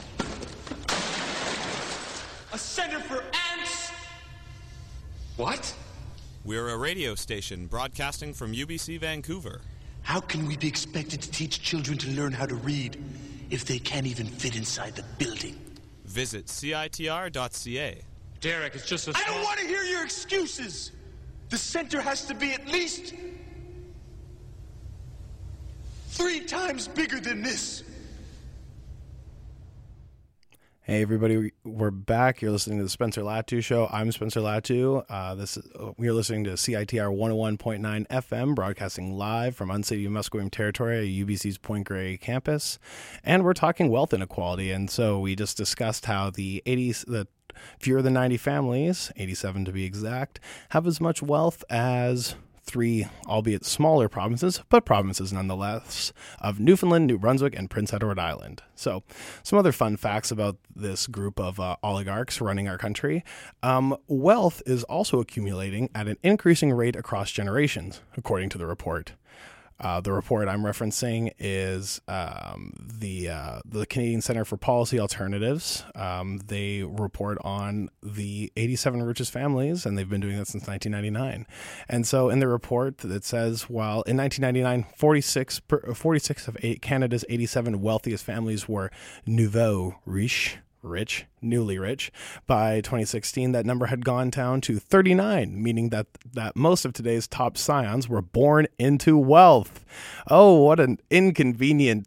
A center for ants? What? We're a radio station broadcasting from UBC Vancouver. How can we be expected to teach children to learn how to read if they can't even fit inside the building? Visit CITR.ca. Derek, it's just I don't want to hear your excuses! The center has to be at least 3 times bigger than this. Hey everybody, we're back. You're listening to the Spencer Latu Show. I'm Spencer Latu. We're listening to CITR 101.9 FM, broadcasting live from unceded Musqueam territory at UBC's Point Grey campus, and we're talking wealth inequality. And so we just discussed how the fewer than 90 families, 87 to be exact, have as much wealth as 3, albeit smaller provinces, but provinces nonetheless, of Newfoundland, New Brunswick, and Prince Edward Island. So some other fun facts about this group of oligarchs running our country. Wealth is also accumulating at an increasing rate across generations, according to the report. The report I'm referencing is the Canadian Centre for Policy Alternatives. They report on the 87 richest families, and they've been doing that since 1999. And so in the report, it says, while in 1999, 46 of Canada's 87 wealthiest families were nouveau riche, newly rich. By 2016, that number had gone down to 39, meaning that most of today's top scions were born into wealth. Oh, what an inconvenient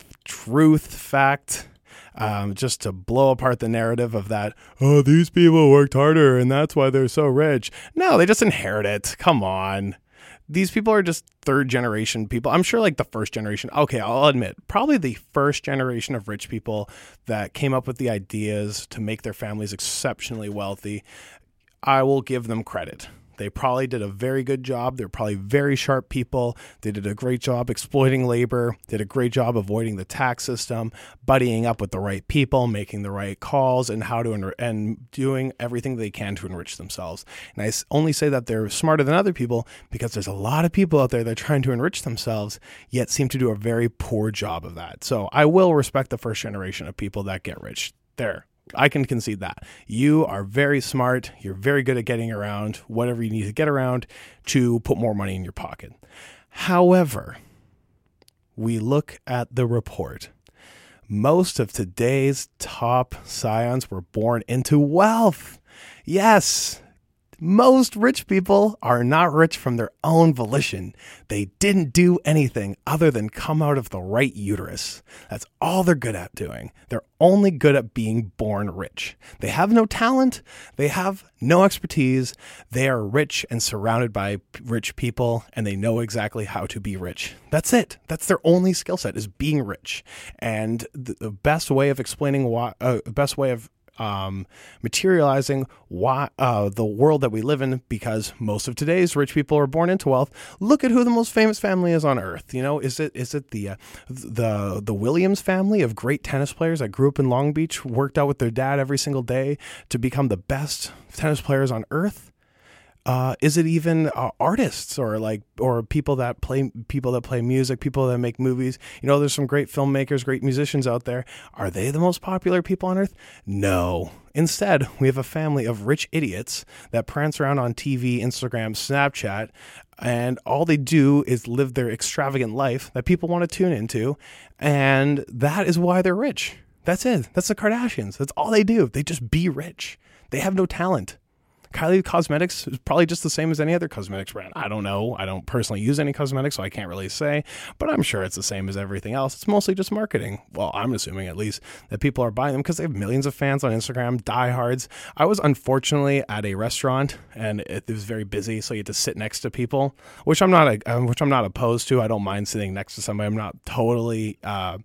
fact. Just to blow apart the narrative of that, oh, these people worked harder and that's why they're so rich. No, they just inherit it. Come on. These people are just third generation people. I'm sure like the first generation. Okay, I'll admit, probably the first generation of rich people that came up with the ideas to make their families exceptionally wealthy. I will give them credit. They probably did a very good job. They're probably very sharp people. They did a great job exploiting labor, did a great job avoiding the tax system, buddying up with the right people, making the right calls, and and doing everything they can to enrich themselves. And I only say that they're smarter than other people because there's a lot of people out there that are trying to enrich themselves, yet seem to do a very poor job of that. So I will respect the first generation of people that get rich. There. I can concede that. You are very smart. You're very good at getting around whatever you need to get around to put more money in your pocket. However, we look at the report. Most of today's top scions were born into wealth. Yes, most rich people are not rich from their own volition. They didn't do anything other than come out of the right uterus. That's all they're good at doing. They're only good at being born rich. They have no talent. They have no expertise. They are rich and surrounded by rich people, and they know exactly how to be rich. That's it. That's their only skill set, is being rich. And the best way of explaining materializing why the world that we live in, because most of today's rich people are born into wealth. Look at who the most famous family is on earth. You know, is it the Williams family of great tennis players that grew up in Long Beach, worked out with their dad every single day to become the best tennis players on earth? Is it even artists or people that play music, people that make movies? There's some great filmmakers, great musicians out there. Are they the most popular people on earth? No. Instead, we have a family of rich idiots that prance around on TV, Instagram, Snapchat, and all they do is live their extravagant life that people want to tune into, and that is why they're rich. That's it. That's the Kardashians. That's all they do. They just be rich. They have no talent. Kylie Cosmetics is probably just the same as any other cosmetics brand. I don't know. I don't personally use any cosmetics, so I can't really say, but I'm sure it's the same as everything else. It's mostly just marketing. Well, I'm assuming at least that people are buying them because they have millions of fans on Instagram, diehards. I was unfortunately at a restaurant and it was very busy, so you had to sit next to people, which I'm not opposed to. I don't mind sitting next to somebody. I'm not totally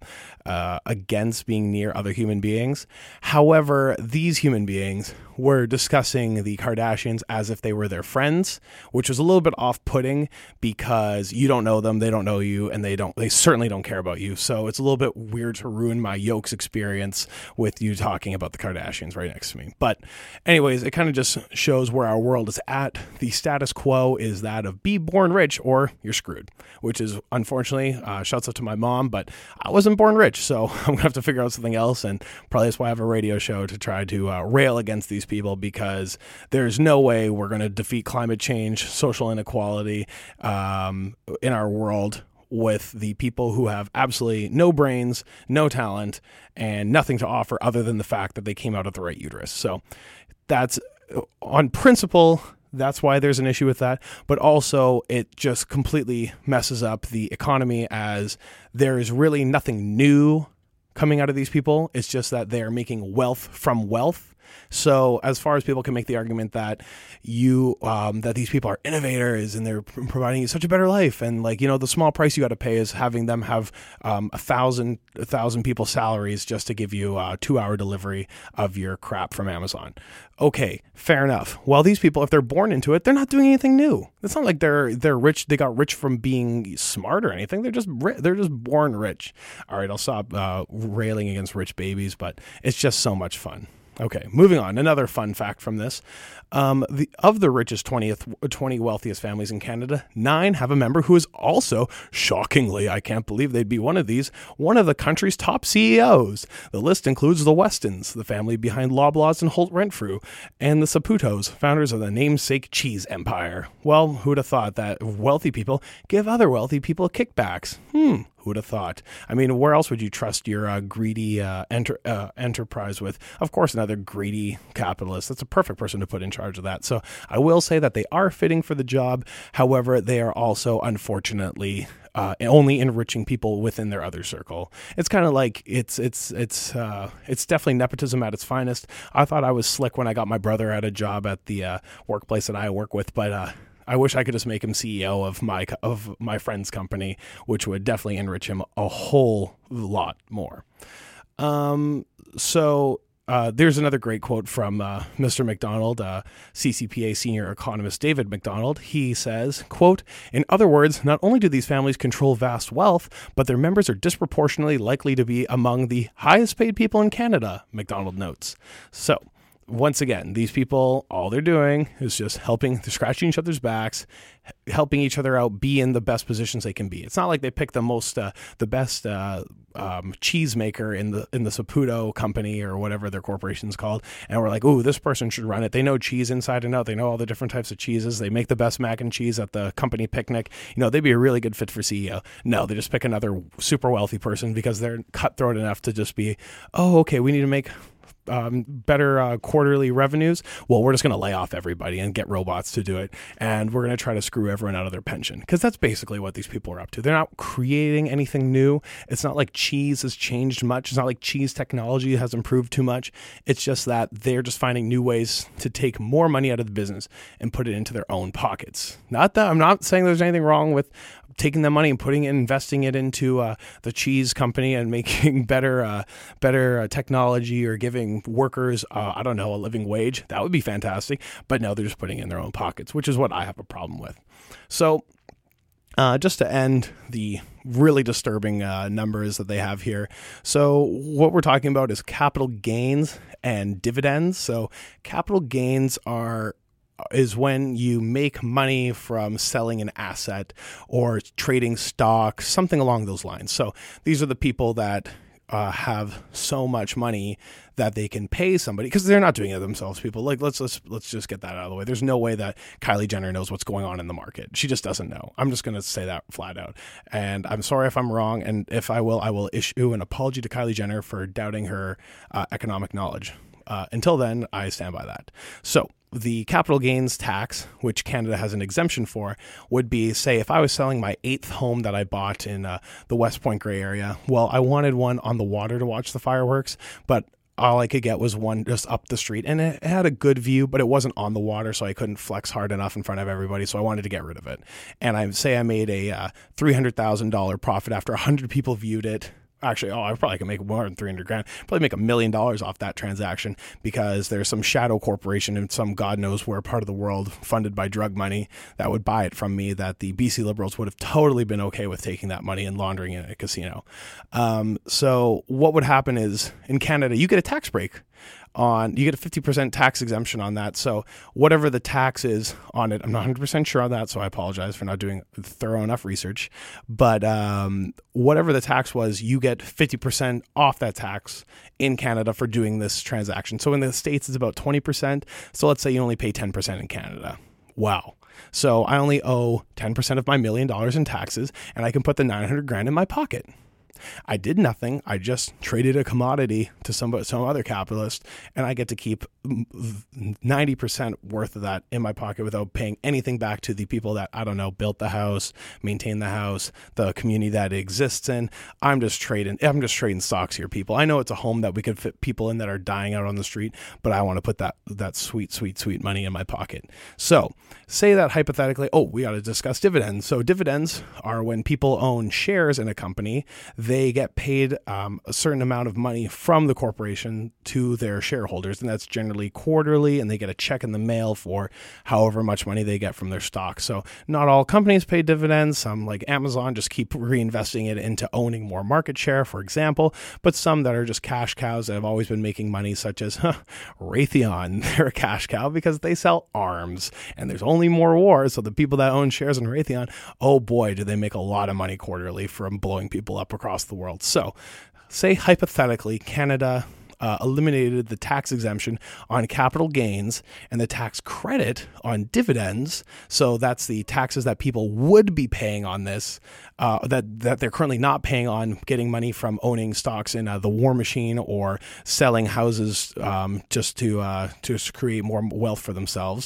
against being near other human beings. However, these human beings were discussing the Kardashians as if they were their friends, which was a little bit off-putting because you don't know them, they don't know you, and they certainly don't care about you. So it's a little bit weird to ruin my Yolks experience with you talking about the Kardashians right next to me. But anyways, it kind of just shows where our world is at. The status quo is that of be born rich or you're screwed, which is unfortunately, shouts out to my mom, but I wasn't born rich, so I'm going to have to figure out something else, and probably that's why I have a radio show to try to rail against these people, because there's no way we're going to defeat climate change, social inequality in our world with the people who have absolutely no brains, no talent, and nothing to offer other than the fact that they came out of the right uterus. So that's on principle. That's why there's an issue with that. But also it just completely messes up the economy, as there is really nothing new coming out of these people. It's just that they are making wealth from wealth. So as far as people can make the argument that that these people are innovators and they're providing you such a better life, and the small price you got to pay is having them have 1,000 people's salaries just to give you a 2-hour delivery of your crap from Amazon. Okay, fair enough. Well, these people, if they're born into it, they're not doing anything new. It's not like they're rich. They got rich from being smart or anything. They're just born rich. All right, I'll stop railing against rich babies, but it's just so much fun. Okay, moving on. Another fun fact from this. Of the richest 20 wealthiest families in Canada, 9 have a member who is also, shockingly, I can't believe they'd be one of these, one of the country's top CEOs. The list includes the Westons, the family behind Loblaws and Holt Renfrew, and the Saputos, founders of the namesake cheese empire. Well, who'd have thought that wealthy people give other wealthy people kickbacks? Who'd have thought? I mean, where else would you trust your greedy enterprise with? Of course, another greedy capitalist. That's a perfect person to put in charge of that. So I will say that they are fitting for the job. However, they are also, unfortunately, only enriching people within their other circle. It's kind of like it's definitely nepotism at its finest. I thought I was slick when I got my brother at a job at the workplace that I work with, but I wish I could just make him CEO of my friend's company, which would definitely enrich him a whole lot more. There's another great quote from Mr. McDonald, CCPA senior economist David McDonald. He says, quote, "In other words, not only do these families control vast wealth, but their members are disproportionately likely to be among the highest paid people in Canada," McDonald notes. So, once again, these people, all they're doing is just they're scratching each other's backs, helping each other out, be in the best positions they can be. It's not like they pick the best cheese maker in the Saputo company or whatever their corporation's called, and we're like, ooh, this person should run it. They know cheese inside and out. They know all the different types of cheeses. They make the best mac and cheese at the company picnic. They'd be a really good fit for CEO. No, they just pick another super wealthy person because they're cutthroat enough to just be, oh, okay, we need to make better quarterly revenues. Well, we're just going to lay off everybody and get robots to do it, and we're going to try to screw everyone out of their pension, because that's basically what these people are up to. They're not creating anything new. It's not like cheese has changed much. It's not like cheese technology has improved too much. It's just that they're just finding new ways to take more money out of the business and put it into their own pockets. Not that I'm not saying there's anything wrong with taking the money and investing it into the cheese company and making better technology, or giving workers, a living wage. That would be fantastic. But no, they're just putting it in their own pockets, which is what I have a problem with. So just to end the really disturbing numbers that they have here. So what we're talking about is capital gains and dividends. So capital gains are is when you make money from selling an asset or trading stocks, something along those lines. So these are the people that have so much money that they can pay somebody, because they're not doing it themselves. People, like, let's just get that out of the way. There's no way that Kylie Jenner knows what's going on in the market. She just doesn't know. I'm just going to say that flat out. And I'm sorry if I'm wrong. And if I will issue an apology to Kylie Jenner for doubting her economic knowledge. Until then, I stand by that. So the capital gains tax, which Canada has an exemption for, would be, say, if I was selling my 8th home that I bought in the West Point Grey area. Well, I wanted one on the water to watch the fireworks, but all I could get was one just up the street, and it had a good view, but it wasn't on the water, so I couldn't flex hard enough in front of everybody, so I wanted to get rid of it. And I made a $300,000 profit after 100 people viewed it. Actually, I probably could make more than $300,000. Probably make $1 million off that transaction, because there's some shadow corporation in some God knows where part of the world, funded by drug money, that would buy it from me, that the BC Liberals would have totally been okay with taking that money and laundering it in a casino. So what would happen is, in Canada, you get a tax break. You get a 50% tax exemption on that. So whatever the tax is on it, I'm not 100% sure on that, so I apologize for not doing thorough enough research. But whatever the tax was, you get 50% off that tax in Canada for doing this transaction. So in the States, it's about 20%. So let's say you only pay 10% in Canada. Wow. So I only owe 10% of my $1 million in taxes, and I can put the $900,000 in my pocket. I did nothing. I just traded a commodity to some other capitalist, and I get to keep 90% worth of that in my pocket without paying anything back to the people that, I don't know, built the house, maintained the house, the community that it exists in. I'm just trading stocks here, people. I know it's a home that we could fit people in that are dying out on the street, but I want to put that sweet money in my pocket. So say that hypothetically, we got to discuss dividends. So dividends are when people own shares in a company. They get paid a certain amount of money from the corporation to their shareholders, and that's generally quarterly, and they get a check in the mail for however much money they get from their stock. So not all companies pay dividends. Some, like Amazon, just keep reinvesting it into owning more market share, for example, but some that are just cash cows that have always been making money, such as Raytheon. They're a cash cow because they sell arms, and there's only more wars, so the people that own shares in Raytheon, oh boy, do they make a lot of money quarterly from blowing people up across the world. So say hypothetically Canada eliminated the tax exemption on capital gains and the tax credit on dividends. So that's the taxes that people would be paying on this, that they're currently not paying on getting money from owning stocks in the war machine or selling houses just to create more wealth for themselves.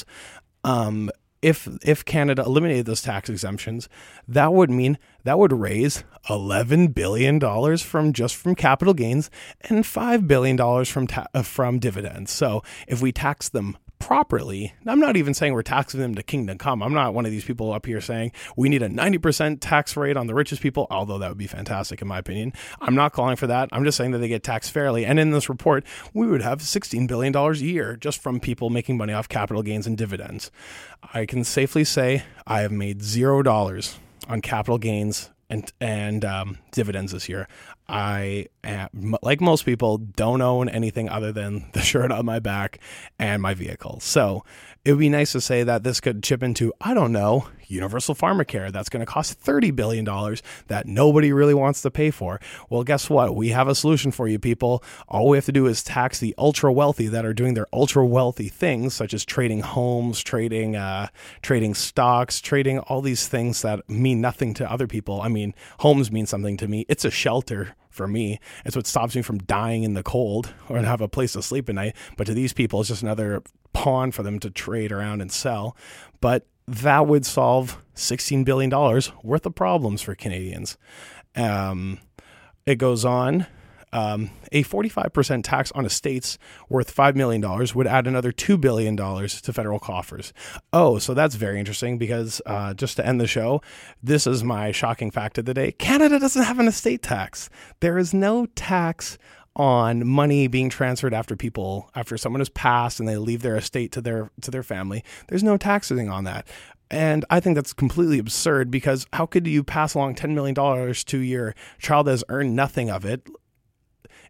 If Canada eliminated those tax exemptions, that would raise $11 billion from capital gains and $5 billion from dividends. So if we tax them properly, I'm not even saying we're taxing them to kingdom come. I'm not one of these people up here saying we need a 90% tax rate on the richest people, although that would be fantastic in my opinion. I'm not calling for that. I'm just saying that they get taxed fairly. And in this report, we would have $16 billion a year just from people making money off capital gains and dividends. I can safely say I have made $0 on capital gains and dividends this year. I, like most people, don't own anything other than the shirt on my back and my vehicle. So it would be nice to say that this could chip into, I don't know, universal pharmacare. That's going to cost $30 billion that nobody really wants to pay for. Well, guess what? We have a solution for you, people. All we have to do is tax the ultra wealthy that are doing their ultra wealthy things, such as trading homes, trading stocks, trading all these things that mean nothing to other people. I mean, homes mean something to me. It's a shelter for me. It's what stops me from dying in the cold or have a place to sleep at night. But to these people, it's just another pawn for them to trade around and sell. But that would solve $16 billion worth of problems for Canadians. It goes on. A 45% tax on estates worth $5 million would add another $2 billion to federal coffers. Oh, so that's very interesting because just to end the show, this is my shocking fact of the day. Canada doesn't have an estate tax. There is no tax on money being transferred after someone has passed and they leave their estate to their family. There's no taxing on that. And I think that's completely absurd because how could you pass along $10 million to your child that has earned nothing of it?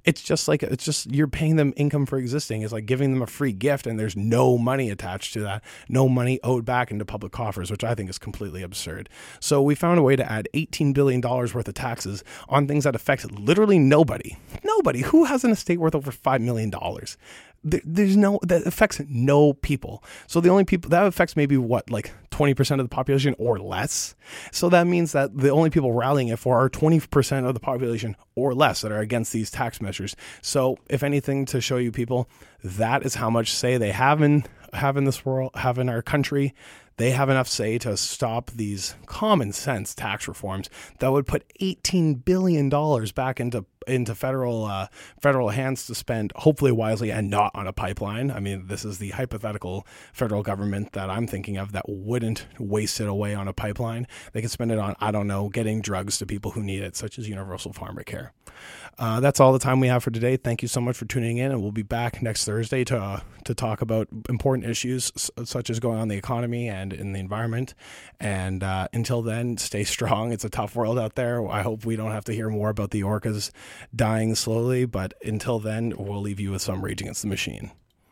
it's just you're paying them income for existing. It's like giving them a free gift, and there's no money attached to that, no money owed back into public coffers, which I think is completely absurd. So we found a way to add $18 billion worth of taxes on things that affect literally nobody. Nobody. Who has an estate worth over $5 million? That affects no people. So the only people that affects maybe like 20% of the population or less. So that means that the only people rallying it for are 20% of the population or less that are against these tax measures. So if anything, to show you people, that is how much say they have in this world, have in our country. They have enough say to stop these common sense tax reforms that would put $18 billion back into federal hands to spend hopefully wisely and not on a pipeline. I mean, this is the hypothetical federal government that I'm thinking of that wouldn't waste it away on a pipeline. They could spend it on, I don't know, getting drugs to people who need it, such as universal pharmacare. That's all the time we have for today. Thank you so much for tuning in, and we'll be back next Thursday to talk about important issues such as going on in the economy and in the environment. And until then, stay strong. It's a tough world out there. I hope we don't have to hear more about the orcas dying slowly, but until then, we'll leave you with some Rage Against the Machine.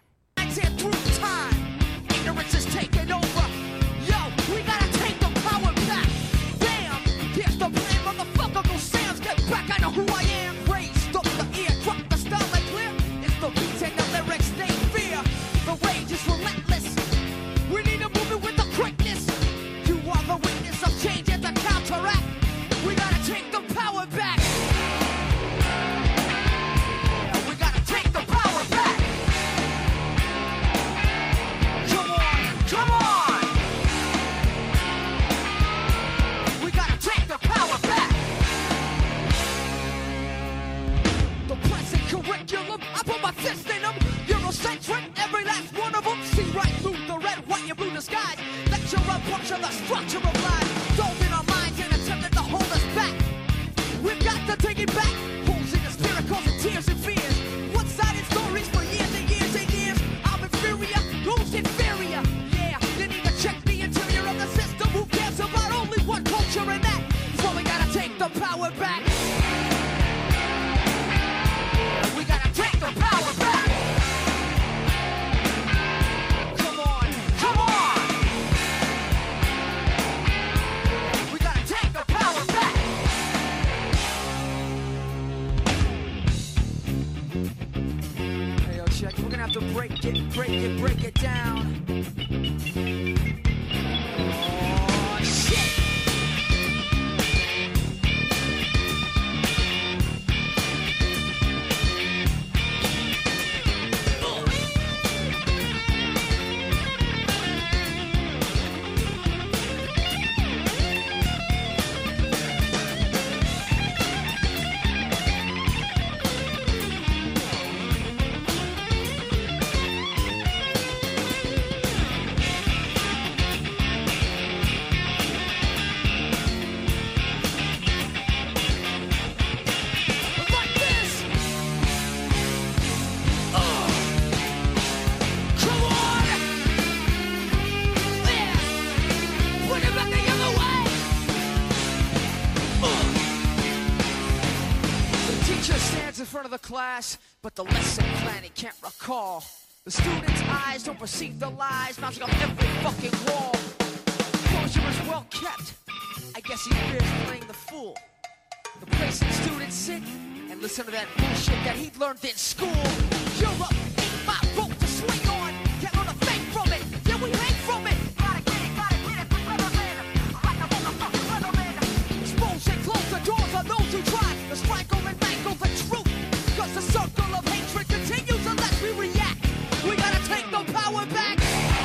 Break it down. Oh, shit. Class, but the lesson plan he can't recall. The students' eyes don't perceive the lies mounting on every fucking wall. Closure is well kept. I guess he fears playing the fool. The place that students sit and listen to that bullshit that he learned in school. You're up